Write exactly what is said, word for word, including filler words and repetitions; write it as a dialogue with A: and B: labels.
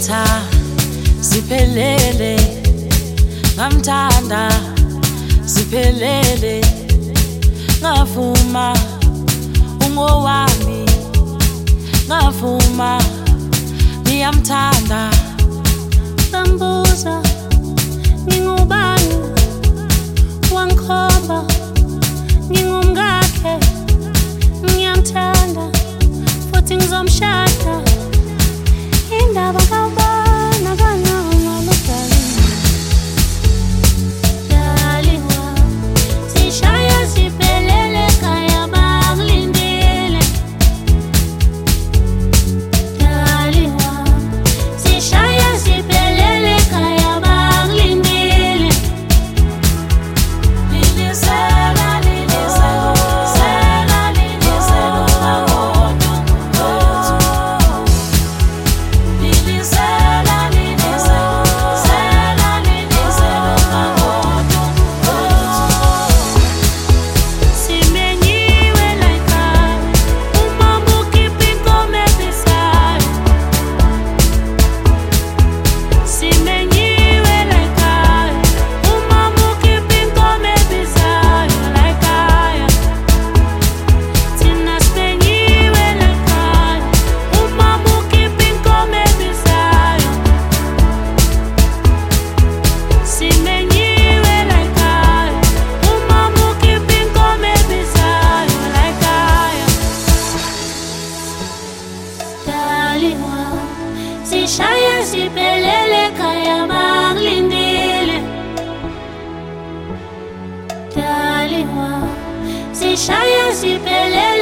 A: Ngazitha ziphelele ngamthanda ziphelele ngavuma ungowami ngavuma ngiyamthanda
B: Sambuza ngingubani wangikhomba ngingumngakhe ngiyamthanda futhi ngizomshada indaba kawubona kana ngalodali daliwa sishaya siphelele kaya bakulindele daliwa sishaya siphelele kaya bakulindele
A: lilisela lilisela sela lilisela kagodo lilisela lilisela sela lilisela kagodo
B: simenyiwe like umambo kipingo mebisayo simenyiwe like umambo kipingo mebisayo like aya tina simenyiwe like umambo kipingo mebisayo simenyiwe like umambo kipingo mebisayo like aya daliwa sishaya siphelele kaya bakulindele daliwa sishaya siphelele